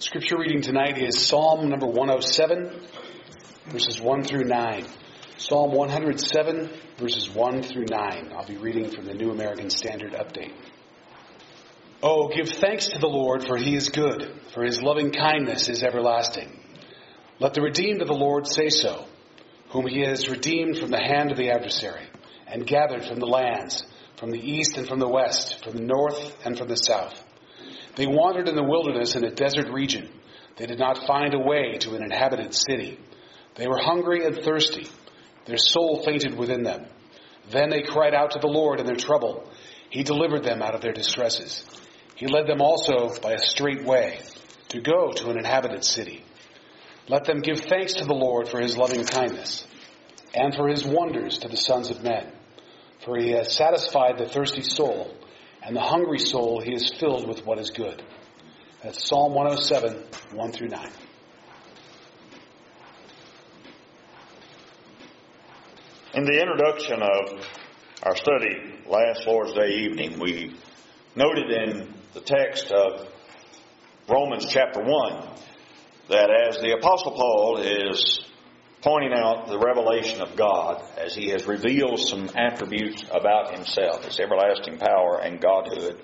Scripture reading tonight is Psalm number 107, verses 1 through 9. Psalm 107, verses 1 through 9. I'll be reading from the New American Standard Update. Oh, give thanks to the Lord, for he is good, for his loving kindness is everlasting. Let the redeemed of the Lord say so, whom he has redeemed from the hand of the adversary, and gathered from the lands, from the east and from the west, from the north and from the south. They wandered in the wilderness in a desert region. They did not find a way to an inhabited city. They were hungry and thirsty. Their soul fainted within them. Then they cried out to the Lord in their trouble. He delivered them out of their distresses. He led them also by a straight way to go to an inhabited city. Let them give thanks to the Lord for his loving kindness and for his wonders to the sons of men. For he has satisfied the thirsty soul, and the hungry soul he is filled with what is good. That's Psalm 107, 1 through 9. In the introduction of our study last Lord's Day evening, we noted in the text of Romans chapter 1 that as the Apostle Paul is pointing out the revelation of God as he has revealed some attributes about himself, his everlasting power and Godhood,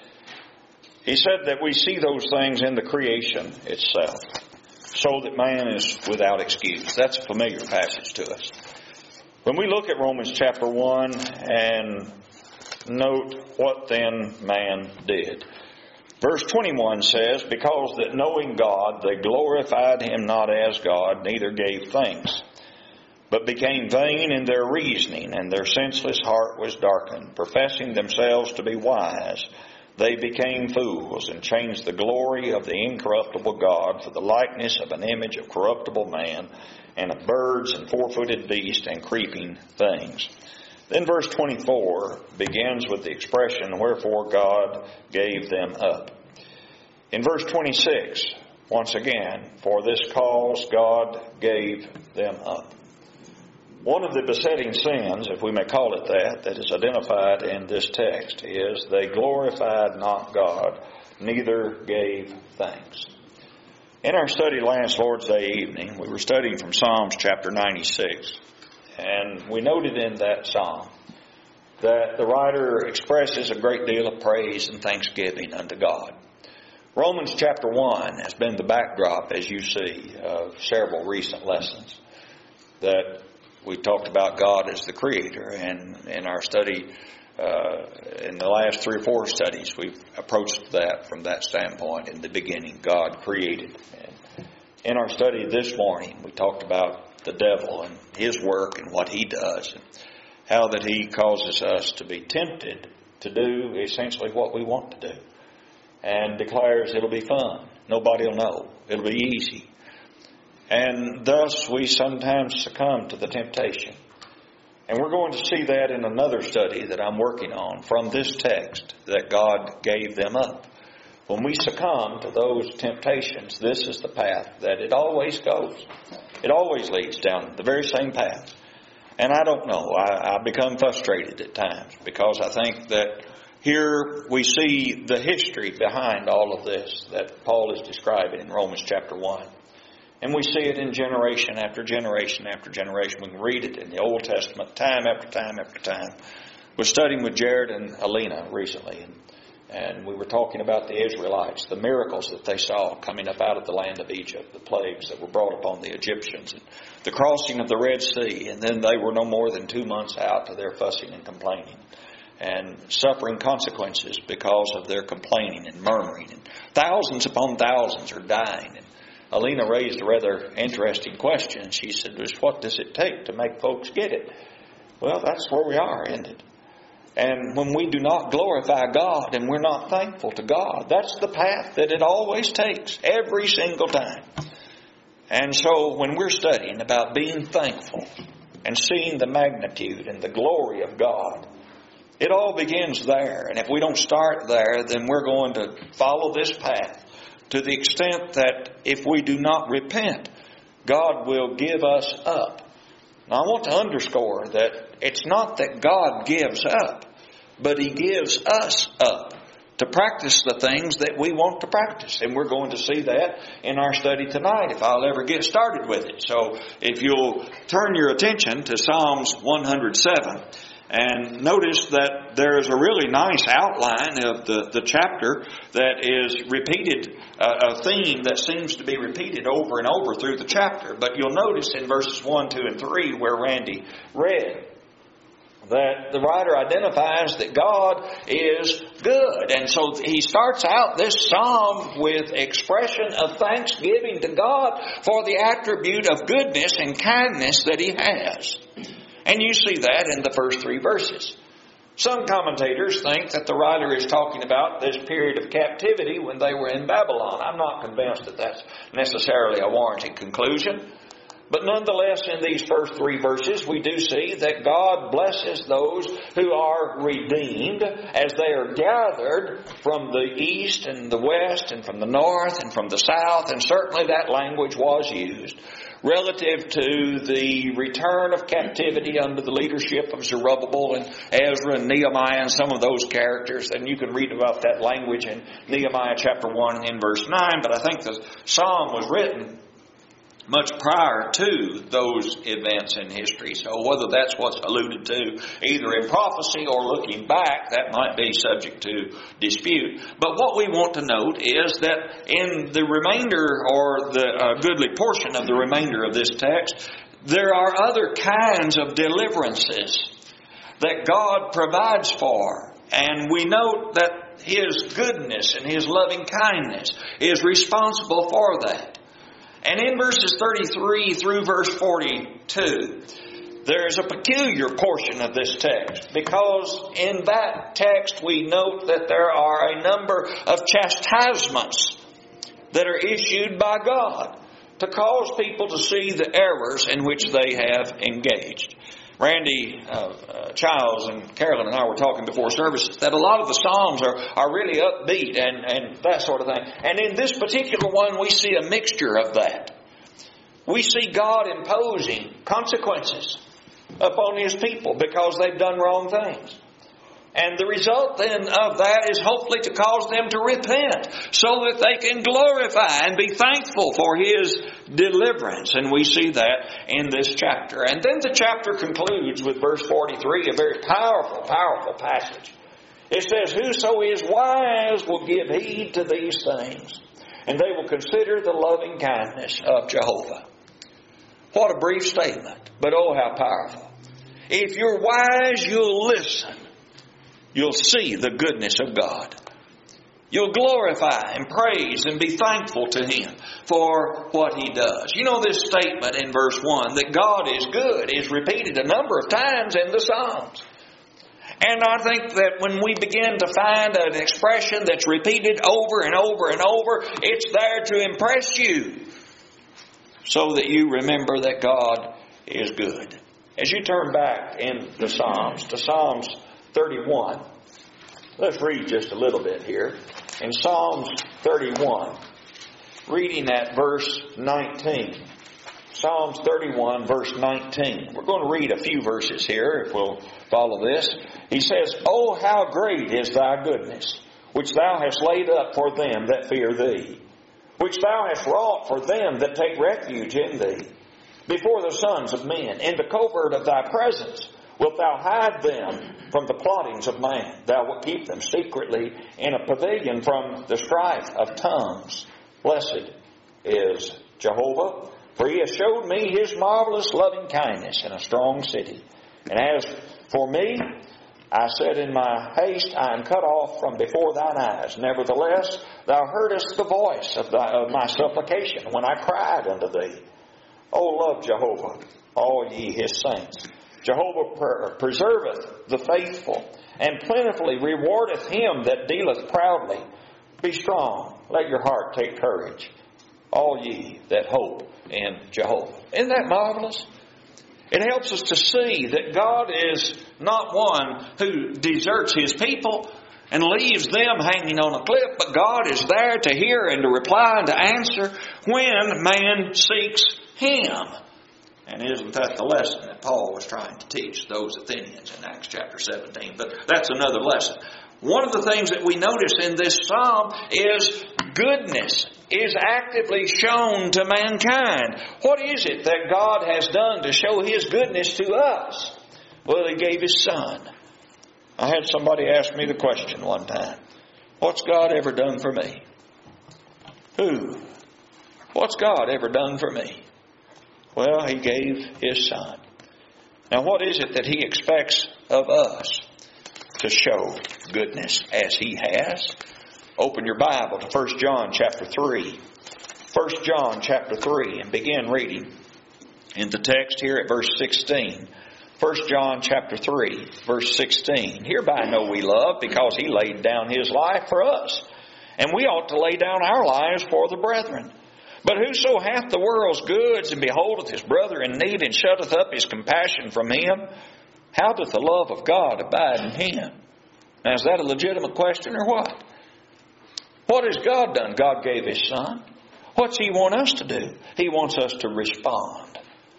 he said that we see those things in the creation itself, so that man is without excuse. That's a familiar passage to us. When we look at Romans chapter 1 and note what then man did. Verse 21 says, because that knowing God, they glorified him not as God, neither gave thanks, but became vain in their reasoning, and their senseless heart was darkened. Professing themselves to be wise, they became fools, and changed the glory of the incorruptible God for the likeness of an image of corruptible man, and of birds and four-footed beasts and creeping things. Then verse 24 begins with the expression, wherefore God gave them up. In verse 26, once again, for this cause God gave them up. One of the besetting sins, if we may call it that is identified in this text is they glorified not God, neither gave thanks. In our study last Lord's Day evening, we were studying from Psalms chapter 96. And we noted in that psalm that the writer expresses a great deal of praise and thanksgiving unto God. Romans chapter 1 has been the backdrop, as you see, of several recent lessons that we talked about God as the Creator. And in our study, in the last 3 or 4 studies, we've approached that from that standpoint. In the beginning, God created. And in our study this morning, we talked about the devil and his work and what he does, and how that he causes us to be tempted to do essentially what we want to do, and declares it'll be fun, nobody will know, it'll be easy, and thus we sometimes succumb to the temptation. And we're going to see that in another study that I'm working on from this text, that God gave them up. When we succumb to those temptations, this is the path that it always goes. It always leads down the very same path. And I don't know. I become frustrated at times because I think that here we see the history behind all of this that Paul is describing in Romans chapter 1. And we see it in generation after generation after generation. We can read it in the Old Testament time after time after time. We're studying with Jared and Alina recently, and we were talking about the Israelites, the miracles that they saw coming up out of the land of Egypt, the plagues that were brought upon the Egyptians, and the crossing of the Red Sea, and then they were no more than 2 months out to their fussing and complaining, and suffering consequences because of their complaining and murmuring, and thousands upon thousands are dying. And Alina raised a rather interesting question. She said, what does it take to make folks get it? Well, that's where we are, isn't it? And when we do not glorify God and we're not thankful to God, that's the path that it always takes, every single time. And so when we're studying about being thankful and seeing the magnitude and the glory of God, it all begins there. And if we don't start there, then we're going to follow this path to the extent that if we do not repent, God will give us up. Now, I want to underscore that it's not that God gives up, but He gives us up to practice the things that we want to practice. And we're going to see that in our study tonight if I'll ever get started with it. So if you'll turn your attention to Psalms 107 and notice that there's a really nice outline of the chapter that is repeated, a theme that seems to be repeated over and over through the chapter. But you'll notice in verses 1, 2, and 3 where Randy read, that the writer identifies that God is good. And so he starts out this psalm with expression of thanksgiving to God for the attribute of goodness and kindness that He has. And you see that in the first 3 verses. Some commentators think that the writer is talking about this period of captivity when they were in Babylon. I'm not convinced that that's necessarily a warranted conclusion. But nonetheless, in these first 3 verses, we do see that God blesses those who are redeemed as they are gathered from the east and the west and from the north and from the south. And certainly that language was used relative to the return of captivity under the leadership of Zerubbabel and Ezra and Nehemiah and some of those characters. And you can read about that language in Nehemiah chapter 1 and verse 9. But I think the psalm was written much prior to those events in history. So whether that's what's alluded to either in prophecy or looking back, that might be subject to dispute. But what we want to note is that in the remainder or the goodly portion of the remainder of this text, there are other kinds of deliverances that God provides for. And we note that His goodness and His loving kindness is responsible for that. And in verses 33 through verse 42, there's a peculiar portion of this text, because in that text we note that there are a number of chastisements that are issued by God to cause people to see the errors in which they have engaged. Randy Childs and Carolyn and I were talking before service that a lot of the Psalms are really upbeat and that sort of thing. And in this particular one, we see a mixture of that. We see God imposing consequences upon His people because they've done wrong things. And the result then of that is hopefully to cause them to repent so that they can glorify and be thankful for His deliverance. And we see that in this chapter. And then the chapter concludes with verse 43, a very powerful, powerful passage. It says, "Whoso is wise will give heed to these things, and they will consider the loving kindness of Jehovah." What a brief statement, but oh how powerful. If you're wise, you'll listen. You'll see the goodness of God. You'll glorify and praise and be thankful to Him for what He does. You know, this statement in verse 1 that God is good is repeated a number of times in the Psalms. And I think that when we begin to find an expression that's repeated over and over and over, it's there to impress you so that you remember that God is good. As you turn back in the Psalms, to Psalms 31. Let's read just a little bit here. In Psalms 31, reading at verse 19. Psalms 31, verse 19. We're going to read a few verses here if we'll follow this. He says, "Oh, how great is Thy goodness, which Thou hast laid up for them that fear Thee, which Thou hast wrought for them that take refuge in Thee. Before the sons of men, in the covert of Thy presence, wilt Thou hide them from the plottings of man. Thou wilt keep them secretly in a pavilion from the strife of tongues. Blessed is Jehovah, for He has showed me His marvelous loving kindness in a strong city. And as for me, I said in my haste, I am cut off from before Thine eyes. Nevertheless, Thou heardest the voice of my supplication when I cried unto Thee. O love Jehovah, all ye His saints. Jehovah preserveth the faithful, and plentifully rewardeth him that dealeth proudly. Be strong, let your heart take courage, all ye that hope in Jehovah." Isn't that marvelous? It helps us to see that God is not one who deserts His people and leaves them hanging on a cliff, but God is there to hear and to reply and to answer when man seeks Him. And isn't that the lesson that Paul was trying to teach those Athenians in Acts chapter 17? But that's another lesson. One of the things that we notice in this psalm is goodness is actively shown to mankind. What is it that God has done to show His goodness to us? Well, He gave His Son. I had somebody ask me the question one time, what's God ever done for me? Who? What's God ever done for me? Well, He gave His Son. Now, what is it that He expects of us to show goodness as He has? Open your Bible to 1 John chapter 3. 1 John chapter 3 and begin reading in the text here at verse 16. 1 John chapter 3 verse 16. Hereby know we love because He laid down His life for us. And we ought to lay down our lives for the brethren. But whoso hath the world's goods and beholdeth his brother in need and shutteth up his compassion from him, how doth the love of God abide in him? Now, is that a legitimate question or what? What has God done? God gave His Son. What's He want us to do? He wants us to respond.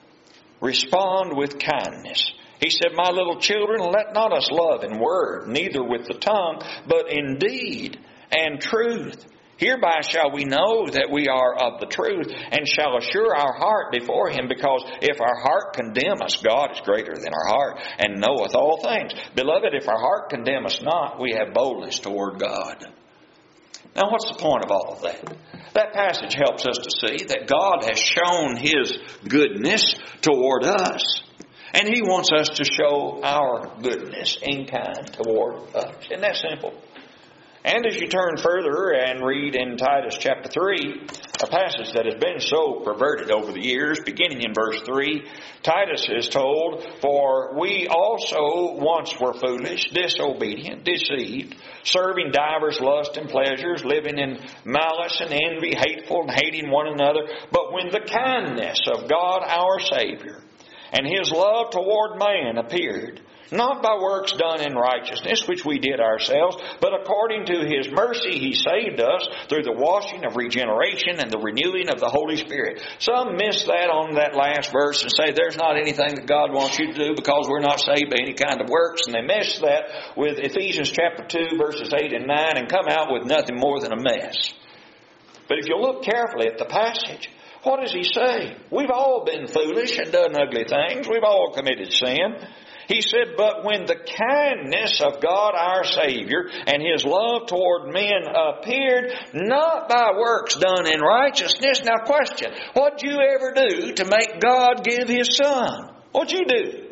Respond with kindness. He said, my little children, let not us love in word, neither with the tongue, but in deed and truth. Hereby shall we know that we are of the truth, and shall assure our heart before Him, because if our heart condemn us, God is greater than our heart, and knoweth all things. Beloved, if our heart condemn us not, we have boldness toward God. Now, what's the point of all of that? That passage helps us to see that God has shown His goodness toward us, and He wants us to show our goodness in kind toward others. Isn't that simple? And as you turn further and read in Titus chapter 3, a passage that has been so perverted over the years, beginning in verse 3, Titus is told, for we also once were foolish, disobedient, deceived, serving divers lusts and pleasures, living in malice and envy, hateful and hating one another. But when the kindness of God our Savior and His love toward man appeared, not by works done in righteousness, which we did ourselves, but according to His mercy He saved us through the washing of regeneration and the renewing of the Holy Spirit. Some miss that on that last verse and say there's not anything that God wants you to do because we're not saved by any kind of works. And they miss that with Ephesians chapter 2 verses 8 and 9 and come out with nothing more than a mess. But if you look carefully at the passage, what does he say? We've all been foolish and done ugly things. We've all committed sin. He said, but when the kindness of God our Savior and His love toward men appeared, not by works done in righteousness. Now question, what'd you ever do to make God give His Son? What'd you do?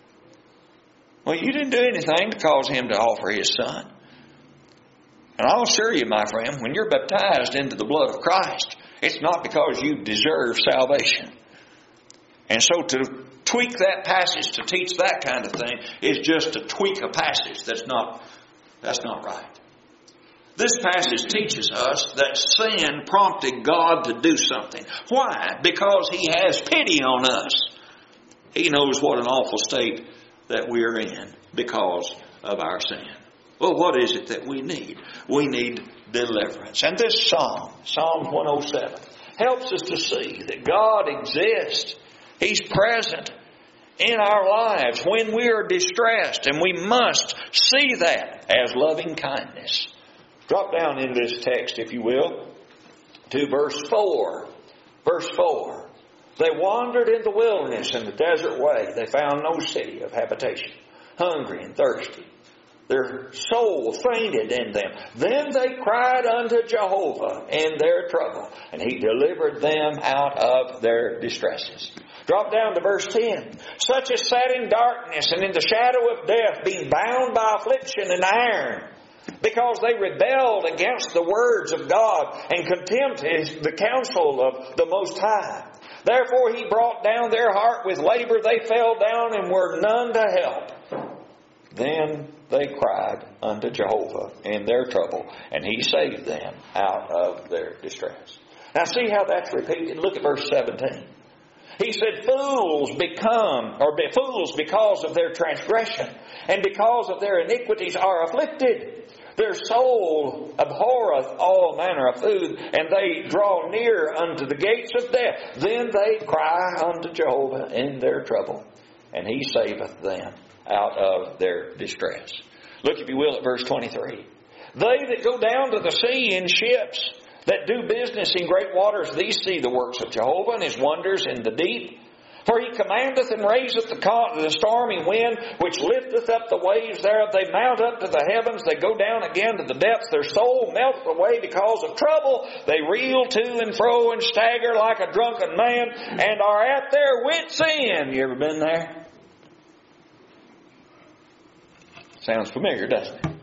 Well, you didn't do anything to cause Him to offer His Son. And I'll assure you, my friend, when you're baptized into the blood of Christ, it's not because you deserve salvation. And so to tweak that passage to teach that kind of thing is just to tweak a passage that's not right. This passage teaches us that sin prompted God to do something. Why? Because He has pity on us. He knows what an awful state that we're in because of our sin. Well, what is it that we need? We need deliverance. And this psalm, Psalm 107, helps us to see that God exists. He's present in our lives when we are distressed, and we must see that as loving kindness. Drop down in this text, if you will, to verse 4. Verse 4. They wandered in the wilderness and the desert way. They found no city of habitation, hungry and thirsty. Their soul fainted in them. Then they cried unto Jehovah in their trouble, and He delivered them out of their distresses. Drop down to verse 10. Such as sat in darkness and in the shadow of death, being bound by affliction and iron, because they rebelled against the words of God and contempt the counsel of the Most High. Therefore He brought down their heart with labor. They fell down and were none to help. Then they cried unto Jehovah in their trouble, and He saved them out of their distress. Now see how that's repeated. Look at verse 17. He said, fools because of their transgression, and because of their iniquities are afflicted. Their soul abhorreth all manner of food, and they draw near unto the gates of death. Then they cry unto Jehovah in their trouble, and He saveth them out of their distress. Look, if you will, at verse 23. They that go down to the sea in ships, that do business in great waters, these see the works of Jehovah and His wonders in the deep. For He commandeth and raiseth the stormy wind, which lifteth up the waves thereof. They mount up to the heavens, they go down again to the depths. Their soul melteth away because of trouble. They reel to and fro and stagger like a drunken man, and are at their wits' end. You ever been there? Sounds familiar, doesn't it?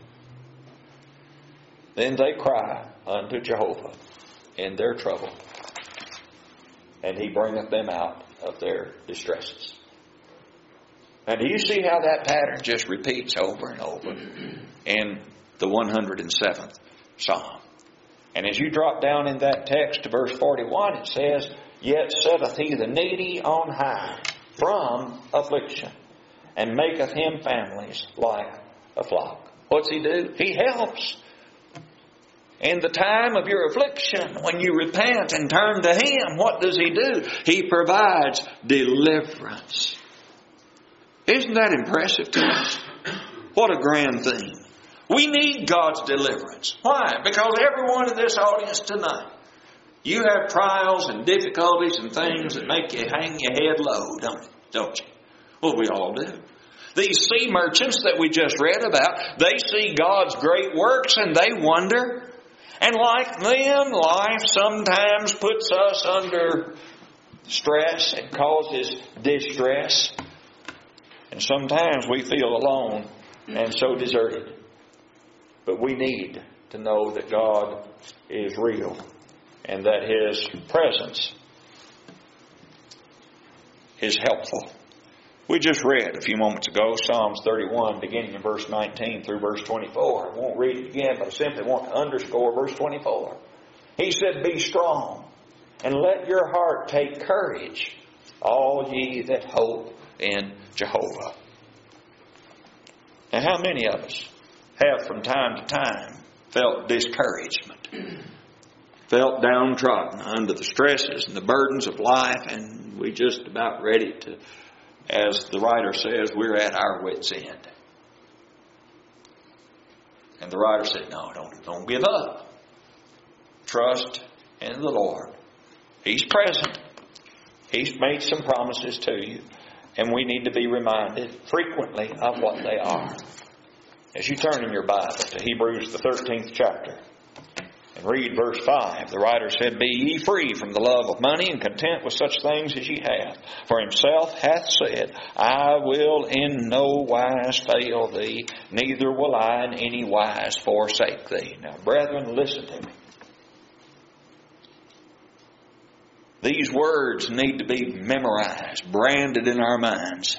Then they cry unto Jehovah in their trouble, and He bringeth them out of their distresses. Now, do you see how that pattern just repeats over and over in the 107th Psalm? And as you drop down in that text to verse 41, it says, Yet setteth He the needy on high from affliction, and maketh him families like a flock. What's He do? He helps. In the time of your affliction, when you repent and turn to Him, what does He do? He provides deliverance. Isn't that impressive to us? What a grand thing. We need God's deliverance. Why? Because everyone in this audience tonight, you have trials and difficulties and things that make you hang your head low, don't you? Well, we all do. These sea merchants that we just read about, they see God's great works and they wonder. And like them, life sometimes puts us under stress and causes distress. And sometimes we feel alone and so deserted. But we need to know that God is real and that His presence is helpful. We just read a few moments ago Psalms 31, beginning in verse 19 through verse 24. I won't read it again, but I simply want to underscore verse 24. He said, Be strong, and let your heart take courage, all ye that hope in Jehovah. Now, how many of us have from time to time felt discouragement, felt downtrodden under the stresses and the burdens of life, and we just about ready to, as the writer says, we're at our wits' end. And the writer said, no, don't give up. Trust in the Lord. He's present. He's made some promises to you. And we need to be reminded frequently of what they are. As you turn in your Bible to Hebrews the 13th chapter and read verse 5, the writer said, Be ye free from the love of money, and content with such things as ye have. For Himself hath said, I will in no wise fail thee, neither will I in any wise forsake thee. Now, brethren, listen to me. These words need to be memorized, branded in our minds.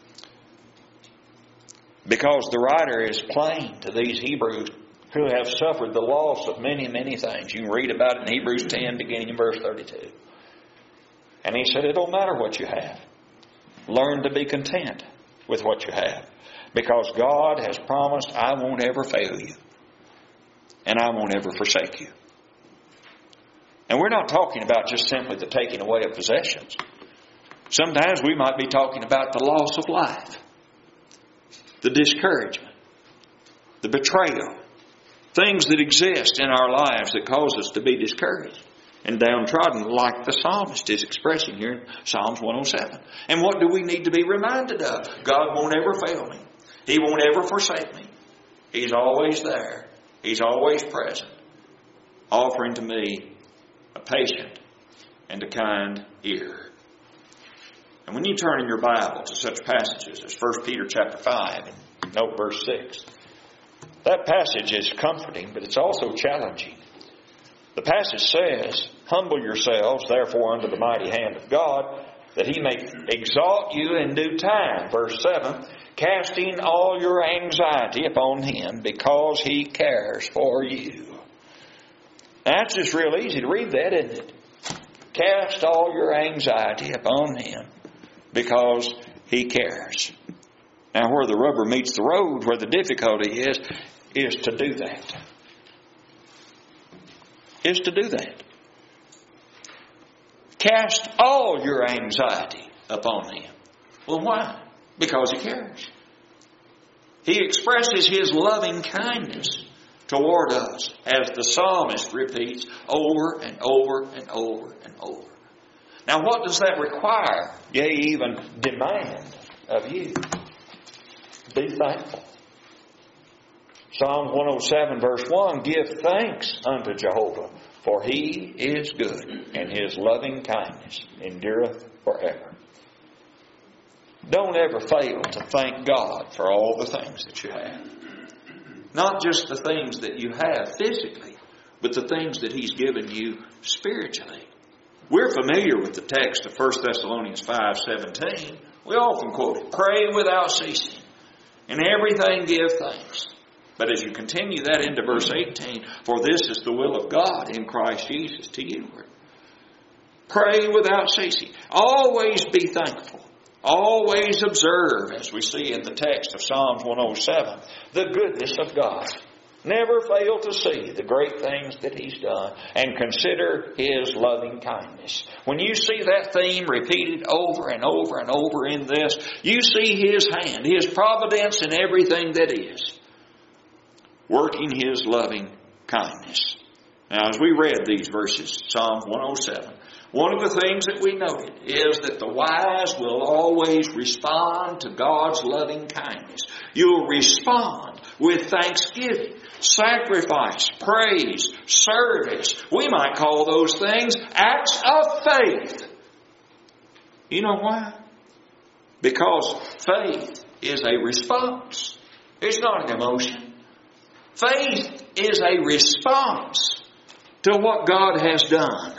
Because the writer is plain to these Hebrews who have suffered the loss of many, many things. You can read about it in Hebrews 10, beginning in verse 32. And he said, it don't matter what you have. Learn to be content with what you have. Because God has promised, I won't ever fail you. And I won't ever forsake you. And we're not talking about just simply the taking away of possessions. Sometimes we might be talking about the loss of life, the discouragement, the betrayal, things that exist in our lives that cause us to be discouraged and downtrodden, like the psalmist is expressing here in Psalms 107. And what do we need to be reminded of? God won't ever fail me. He won't ever forsake me. He's always there. He's always present, offering to me a patient and a kind ear. And when you turn in your Bible to such passages as 1 Peter chapter 5 and note verse 6, that passage is comforting, but it's also challenging. The passage says, Humble yourselves, therefore, under the mighty hand of God, that He may exalt you in due time. Verse 7, casting all your anxiety upon Him, because He cares for you. Now, that's just real easy to read that, isn't it? Cast all your anxiety upon Him, because He cares. Now, where the rubber meets the road, where the difficulty is to do that. Is to do that. Cast all your anxiety upon Him. Well, why? Because He cares. He expresses His loving kindness toward us, as the psalmist repeats over and over and over and over. Now what does that require? Yea, even demand of you. Be thankful. Psalm 107 verse 1, give thanks unto Jehovah, for He is good, and His loving kindness endureth forever. Don't ever fail to thank God for all the things that you have. Not just the things that you have physically, but the things that He's given you spiritually. We're familiar with the text of 1 Thessalonians 5:17. We often quote it, pray without ceasing, in everything give thanks. But as you continue that into verse 18, for this is the will of God in Christ Jesus to you. Pray without ceasing. Always be thankful. Always observe, as we see in the text of Psalms 107, the goodness of God. Never fail to see the great things that He's done and consider His loving kindness. When you see that theme repeated over and over and over in this, you see His hand, His providence in everything that is, working His loving kindness. Now, as we read these verses, Psalm 107, one of the things that we noted is that the wise will always respond to God's loving kindness. You'll respond with thanksgiving, sacrifice, praise, service. We might call those things acts of faith. You know why? Because faith is a response. It's not an emotion. Faith is a response to what God has done.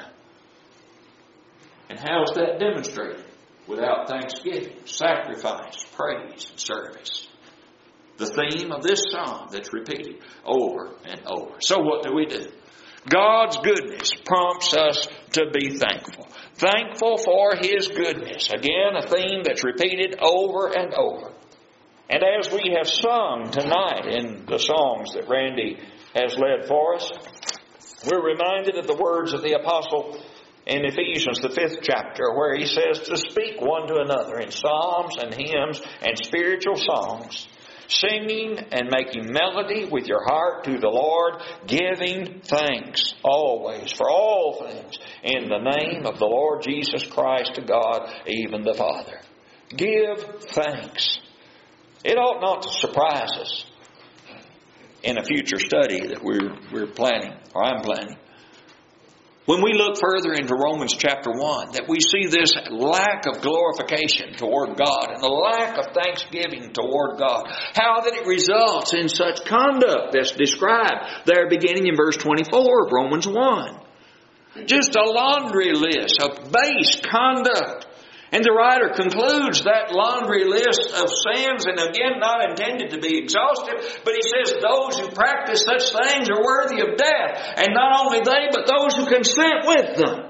And how is that demonstrated? Without thanksgiving, sacrifice, praise, and service. The theme of this psalm that's repeated over and over. So what do? God's goodness prompts us to be thankful. Thankful for His goodness. Again, a theme that's repeated over and over. And as we have sung tonight in the songs that Randy has led for us, we're reminded of the words of the apostle in Ephesians, the 5th chapter, where he says to speak one to another in psalms and hymns and spiritual songs, singing and making melody with your heart to the Lord, giving thanks always for all things in the name of the Lord Jesus Christ to God, even the Father. Give thanks. It ought not to surprise us in a future study that we're planning, or I'm planning. When we look further into Romans chapter 1, that we see this lack of glorification toward God and the lack of thanksgiving toward God, how that it results in such conduct that's described there beginning in verse 24 of Romans 1. Just a laundry list of base conduct. And the writer concludes that laundry list of sins, and again, not intended to be exhaustive, but he says those who practice such things are worthy of death. And not only they, but those who consent with them.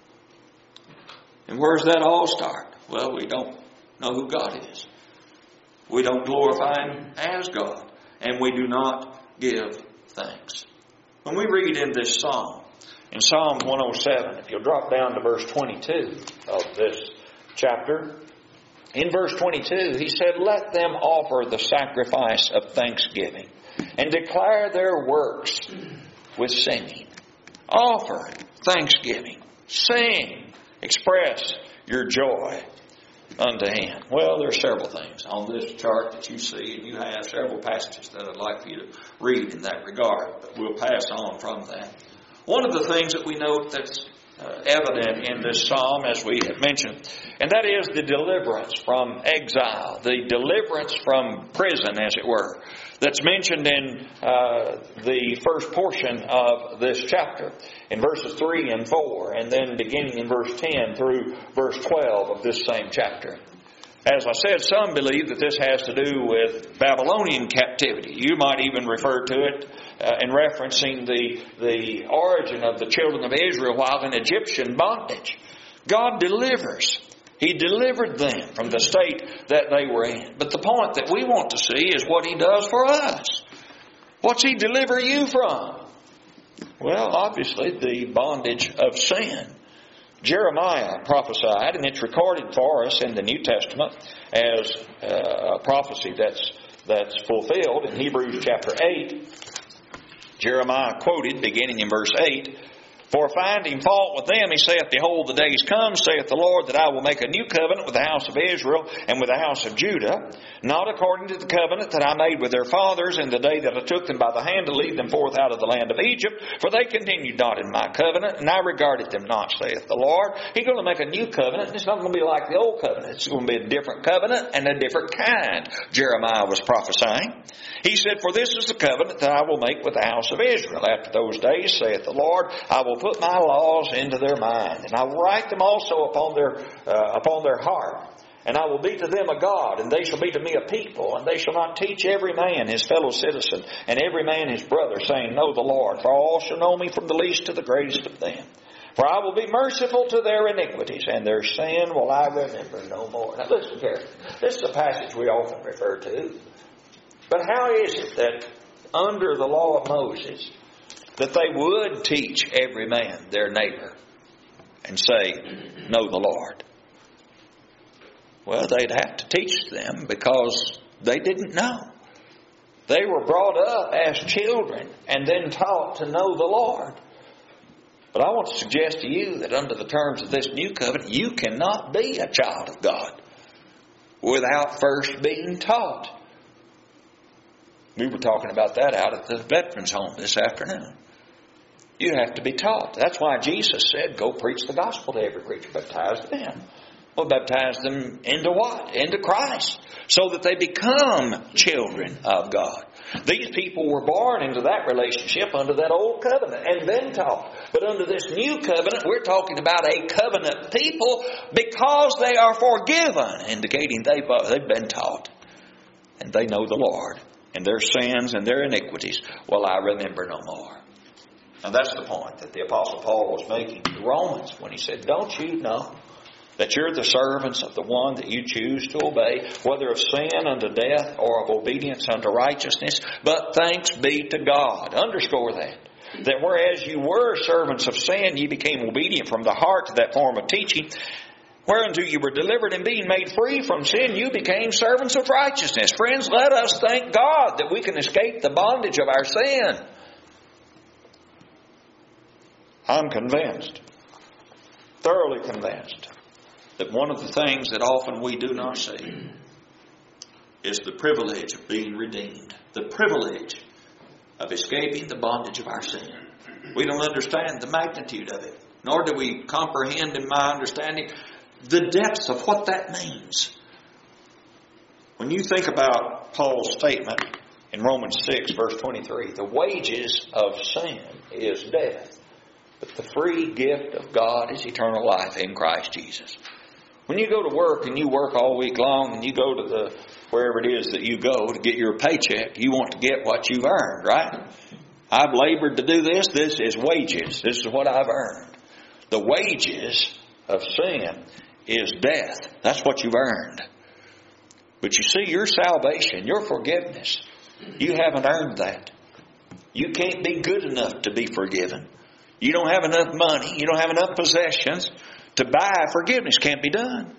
And where does that all start? Well, we don't know who God is. We don't glorify Him as God. And we do not give thanks. When we read in this psalm, in Psalm 107, if you'll drop down to verse 22 of this chapter, in verse 22, he said, let them offer the sacrifice of thanksgiving and declare their works with singing. Offer thanksgiving. Sing. Express your joy unto Him. Well, there are several things on this chart that you see, and you have several passages that I'd like for you to read in that regard, but we'll pass on from that. One of the things that we note that's evident in this psalm, as we have mentioned, and that is the deliverance from exile, the deliverance from prison, as it were, that's mentioned in the first portion of this chapter, in verses 3 and 4, and then beginning in verse 10 through verse 12 of this same chapter. As I said, some believe that this has to do with Babylonian captivity. You might even refer to it in referencing the origin of the children of Israel while in Egyptian bondage. God delivers. He delivered them from the state that they were in. But the point that we want to see is what He does for us. What's He deliver you from? Well, obviously, the bondage of sin. Jeremiah prophesied, and it's recorded for us in the New Testament as a prophecy that's that's fulfilled in Hebrews chapter 8. Jeremiah quoted, beginning in verse 8, "For finding fault with them, he saith, Behold, the days come, saith the Lord, that I will make a new covenant with the house of Israel and with the house of Judah, not according to the covenant that I made with their fathers in the day that I took them by the hand to lead them forth out of the land of Egypt, for they continued not in my covenant, and I regarded them not, saith the Lord." He's going to make a new covenant, and it's not going to be like the old covenant. It's going to be a different covenant and a different kind, Jeremiah was prophesying. He said, "For this is the covenant that I will make with the house of Israel. After those days, saith the Lord, I will put my laws into their mind, and I will write them also upon their heart. And I will be to them a God, and they shall be to me a people. And they shall not teach every man his fellow citizen, and every man his brother, saying, Know the Lord. For all shall know me from the least to the greatest of them. For I will be merciful to their iniquities, and their sin will I remember no more." Now listen carefully. This is a passage we often refer to. But how is it that under the law of Moses, that they would teach every man their neighbor and say, "Know the Lord"? Well, they'd have to teach them because they didn't know. They were brought up as children and then taught to know the Lord. But I want to suggest to you that under the terms of this new covenant, you cannot be a child of God without first being taught. We were talking about that out at the Veterans Home this afternoon. You have to be taught. That's why Jesus said, "Go preach the gospel to every creature, baptize them." Well, baptize them into what? Into Christ. So that they become children of God. These people were born into that relationship under that old covenant and then taught. But under this new covenant, we're talking about a covenant people because they are forgiven, indicating they've been taught. And they know the Lord. And their sins and their iniquities will I remember no more. Now that's the point that the Apostle Paul was making to the Romans when he said, "Don't you know that you're the servants of the one that you choose to obey, whether of sin unto death or of obedience unto righteousness? But thanks be to God." Underscore that. That whereas you were servants of sin, ye became obedient from the heart to that form of teaching, whereunto you were delivered, and being made free from sin, you became servants of righteousness. Friends, let us thank God that we can escape the bondage of our sin. I'm convinced, thoroughly convinced, that one of the things that often we do not see is the privilege of being redeemed. The privilege of escaping the bondage of our sin. We don't understand the magnitude of it, nor do we comprehend, in my understanding, the depths of what that means. When you think about Paul's statement in Romans 6, verse 23, the wages of sin is death, but the free gift of God is eternal life in Christ Jesus. When you go to work and you work all week long and you go to wherever it is that you go to get your paycheck, you want to get what you've earned, right? I've labored to do this. This is wages. This is what I've earned. The wages of sin is death. That's what you've earned. But you see, your salvation, your forgiveness, you haven't earned that. You can't be good enough to be forgiven. You don't have enough money. You don't have enough possessions to buy forgiveness. Can't be done.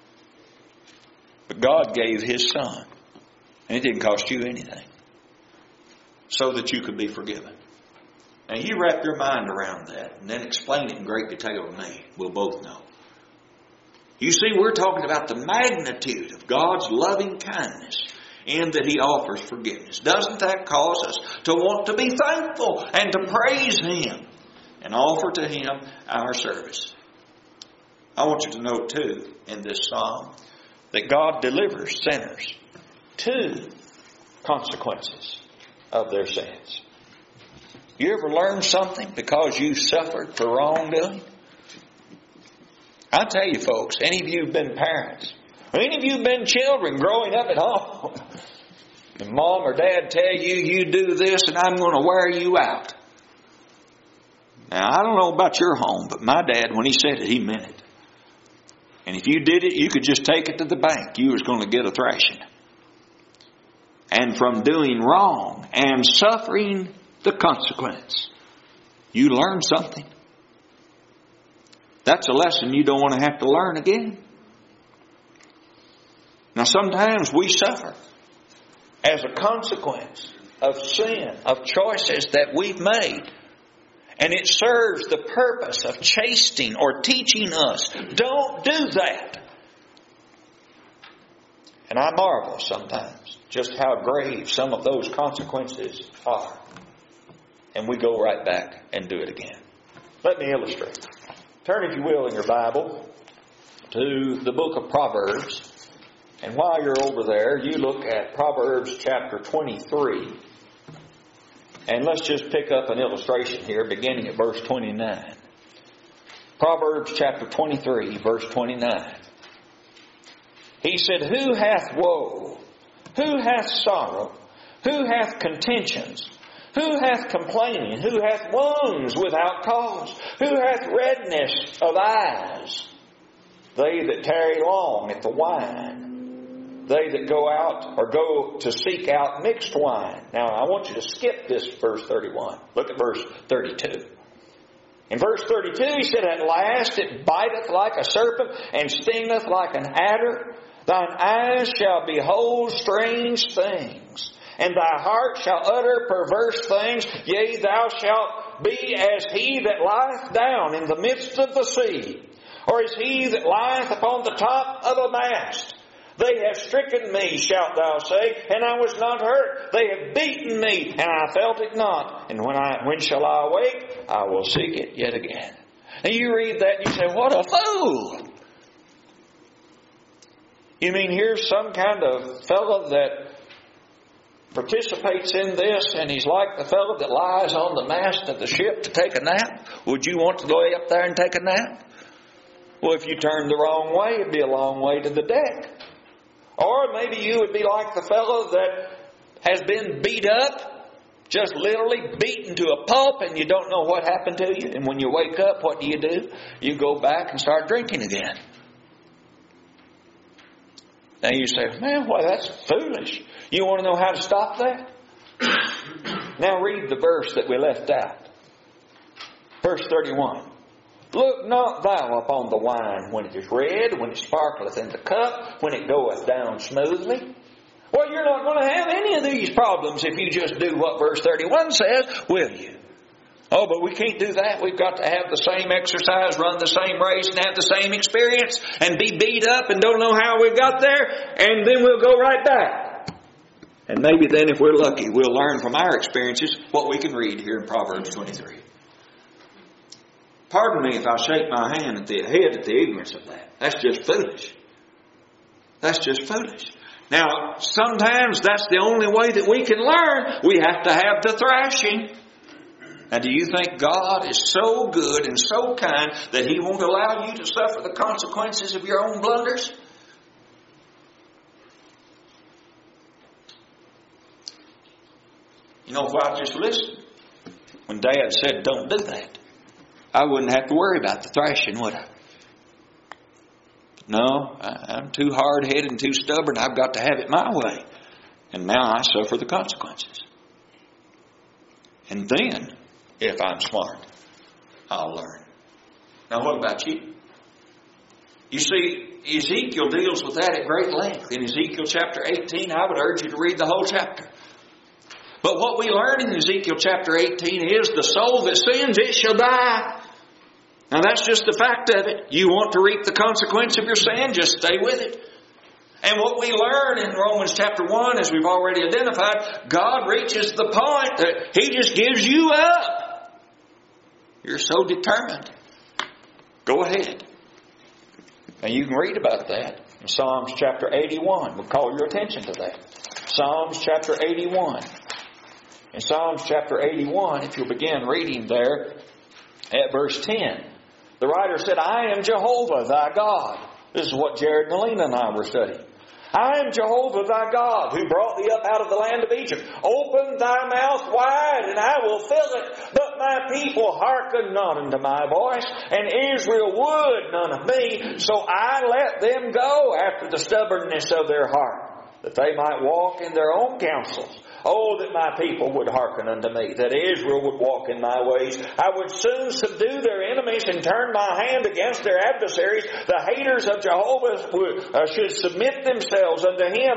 But God gave His Son. And it didn't cost you anything. So that you could be forgiven. Now you wrap your mind around that and then explain it in great detail to me. We'll both know. You see, we're talking about the magnitude of God's loving kindness in that He offers forgiveness. Doesn't that cause us to want to be thankful and to praise Him and offer to Him our service? I want you to note too in this psalm that God delivers sinners to consequences of their sins. You ever learned something because you suffered for wrongdoing? I tell you folks, any of you have been parents, or any of you have been children growing up at home, and mom or dad tell you, you do this and I'm going to wear you out. Now, I don't know about your home, but my dad, when he said it, he meant it. And if you did it, you could just take it to the bank. You was going to get a thrashing. And from doing wrong and suffering the consequence, you learn something. That's a lesson you don't want to have to learn again. Now sometimes we suffer. as a consequence of sin, of choices that we've made. And it serves the purpose of chastening or teaching us. Don't do that. And I marvel sometimes just how grave some of those consequences are. And we go right back and do it again. Let me illustrate. Turn, if you will, in your Bible to the book of Proverbs. And while you're over there, you look at Proverbs chapter 23. And let's just pick up an illustration here, beginning at verse 29. Proverbs chapter 23, verse 29. He said, Who hath woe? Who hath sorrow? Who hath contentions? Who hath complaining? Who hath wounds without cause? Who hath redness of eyes? They that tarry long at the wine. They that go out or go to seek out mixed wine. Now, I want you to skip this verse 31. Look at verse 32. In verse 32, he said, At last it biteth like a serpent, and stingeth like an adder. Thine eyes shall behold strange things, and thy heart shall utter perverse things. Yea, thou shalt be as he that lieth down in the midst of the sea, or as he that lieth upon the top of a mast. They have stricken me, shalt thou say, and I was not hurt. They have beaten me, and I felt it not. And when shall I awake? I will seek it yet again. And you read that and you say, what a fool! You mean here's some kind of fellow that participates in this, and he's like the fellow that lies on the mast of the ship to take a nap? Would you want to lay up there and take a nap? Well, if you turned the wrong way, it'd be a long way to the deck. Or maybe you would be like the fellow that has been beat up, just literally beaten to a pulp, and you don't know what happened to you. And when you wake up, what do? You go back and start drinking again. Now you say, man, why that's foolish. You want to know how to stop that? Now read the verse that we left out. Verse 31. Look not thou upon the wine when it is red, when it sparkleth in the cup, when it goeth down smoothly. Well, you're not going to have any of these problems if you just do what verse 31 says, will you? Oh, but we can't do that. We've got to have the same exercise, run the same race, and have the same experience, and be beat up and don't know how we got there, and then we'll go right back. And maybe then, if we're lucky, we'll learn from our experiences what we can read here in Proverbs 23. Pardon me if I shake my head at the ignorance of that. That's just foolish. That's just foolish. Now, sometimes that's the only way that we can learn. We have to have the thrashing. Now, do you think God is so good and so kind that He won't allow you to suffer the consequences of your own blunders? You know, if I just listened when Dad said, don't do that, I wouldn't have to worry about the thrashing, would I? No, I'm too hard-headed and too stubborn. I've got to have it my way. And now I suffer the consequences. And then, if I'm smart, I'll learn. Now, what about you? You see, Ezekiel deals with that at great length. In Ezekiel chapter 18, I would urge you to read the whole chapter. But what we learn in Ezekiel chapter 18 is the soul that sins, it shall die. Now that's just the fact of it. You want to reap the consequence of your sin, just stay with it. And what we learn in Romans chapter 1, as we've already identified, God reaches the point that He just gives you up. You're so determined. Go ahead. And you can read about that in Psalms chapter 81. We'll call your attention to that. Psalms chapter 81. In Psalms chapter 81, if you'll begin reading there at verse 10, the writer said, I am Jehovah thy God. This is what Jared and Alina and I were studying. I am Jehovah thy God, who brought thee up out of the land of Egypt. Open thy mouth wide, and I will fill it. But my people hearken not unto my voice, and Israel would none of me. So I let them go after the stubbornness of their heart, that they might walk in their own counsels. Oh, that my people would hearken unto me, that Israel would walk in my ways. I would soon subdue their enemies and turn my hand against their adversaries. The haters of Jehovah should submit themselves unto Him, but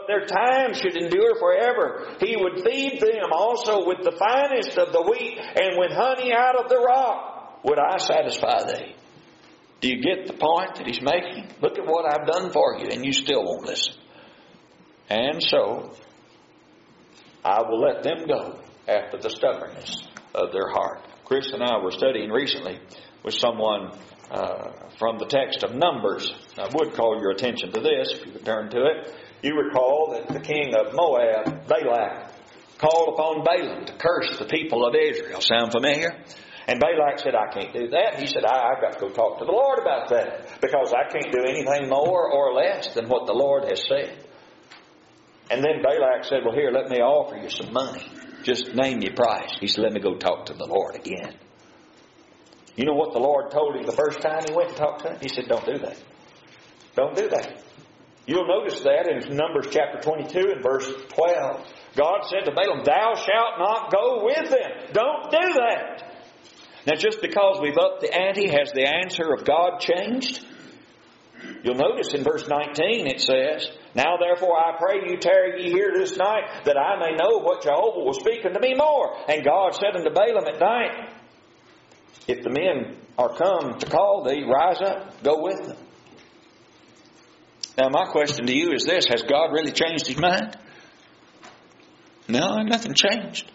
but their time should endure forever. He would feed them also with the finest of the wheat and with honey out of the rock. Would I satisfy thee? Do you get the point that he's making? Look at what I've done for you, and you still won't listen. And so, I will let them go after the stubbornness of their heart. Chris and I were studying recently with someone from the text of Numbers. I would call your attention to this, if you would turn to it. You recall that the king of Moab, Balak, called upon Balaam to curse the people of Israel. Sound familiar? And Balak said, I can't do that. He said, I've got to go talk to the Lord about that, because I can't do anything more or less than what the Lord has said. And then Balak said, well, here, let me offer you some money. Just name your price. He said, let me go talk to the Lord again. You know what the Lord told him the first time he went and talked to him? He said, don't do that. Don't do that. You'll notice that in Numbers chapter 22 and verse 12. God said to Balaam, thou shalt not go with them. Don't do that. Now, just because we've upped the ante, has the answer of God changed? You'll notice in verse 19 it says, now therefore I pray you tarry ye here this night, that I may know what Jehovah will speak unto me more. And God said unto Balaam at night, if the men are come to call thee, rise up, go with them. Now my question to you is this, has God really changed His mind? No, nothing changed.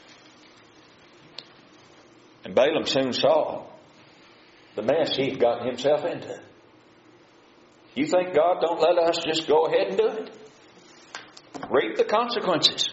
And Balaam soon saw the mess he'd gotten himself into. You think God don't let us just go ahead and do it? Reap the consequences.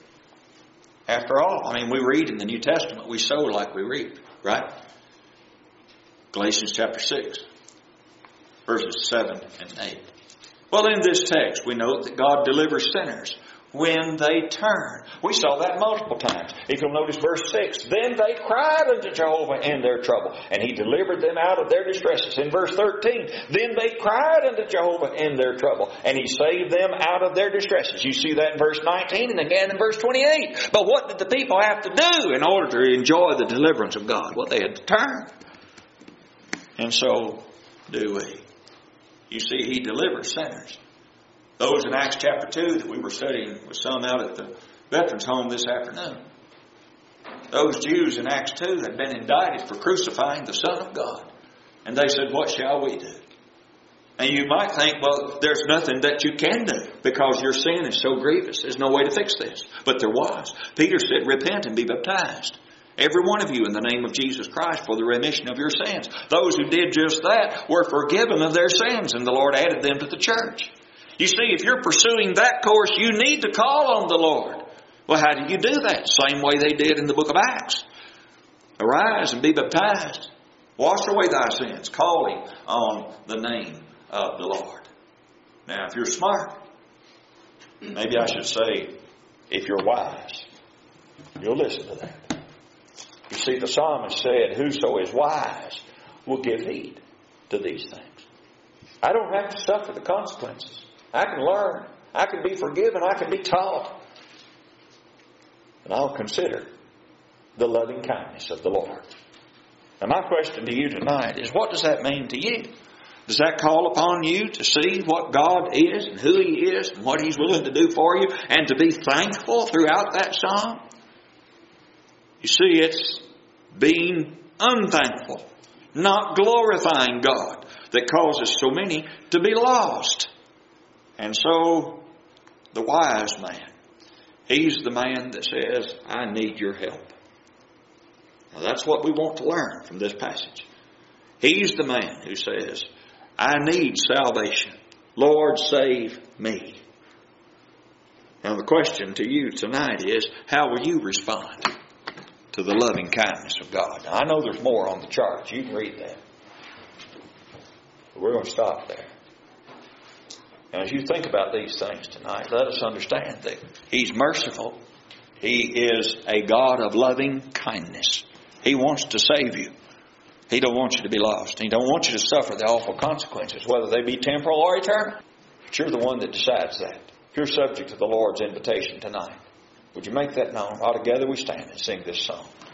After all, we read in the New Testament, we sow like we reap, right? Galatians chapter 6, verses 7 and 8. Well, in this text, we note that God delivers sinners when they turn. We saw that multiple times. If you'll notice verse 6, then they cried unto Jehovah in their trouble, and He delivered them out of their distresses. In verse 13, then they cried unto Jehovah in their trouble, and He saved them out of their distresses. You see that in verse 19 and again in verse 28. But what did the people have to do in order to enjoy the deliverance of God? Well, they had to turn. And so do we. You see, He delivers sinners. Those in Acts chapter 2 that we were studying with some out at the Veterans Home this afternoon. Those Jews in Acts 2 had been indicted for crucifying the Son of God. And they said, what shall we do? And you might think, well, there's nothing that you can do because your sin is so grievous. There's no way to fix this. But there was. Peter said, repent and be baptized. Every one of you in the name of Jesus Christ for the remission of your sins. Those who did just that were forgiven of their sins, and the Lord added them to the church. You see, if you're pursuing that course, you need to call on the Lord. Well, how do you do that? Same way they did in the book of Acts. Arise and be baptized. Wash away thy sins, calling on the name of the Lord. Now, if you're smart, maybe I should say, if you're wise, you'll listen to that. You see, the psalmist said, whoso is wise will give heed to these things. I don't have to suffer the consequences. I can learn. I can be forgiven. I can be taught. And I'll consider the loving kindness of the Lord. Now my question to you tonight is, what does that mean to you? Does that call upon you to see what God is and who He is and what He's willing to do for you and to be thankful throughout that psalm? You see, it's being unthankful, not glorifying God, that causes so many to be lost. And so, the wise man, he's the man that says, I need your help. Now that's what we want to learn from this passage. He's the man who says, I need salvation. Lord, save me. Now the question to you tonight is, how will you respond to the loving kindness of God? Now, I know there's more on the chart. You can read that. But we're going to stop there. Now, as you think about these things tonight, let us understand that He's merciful. He is a God of loving kindness. He wants to save you. He don't want you to be lost. He don't want you to suffer the awful consequences, whether they be temporal or eternal. But you're the one that decides that. If you're subject to the Lord's invitation tonight, would you make that known? All together we stand and sing this song.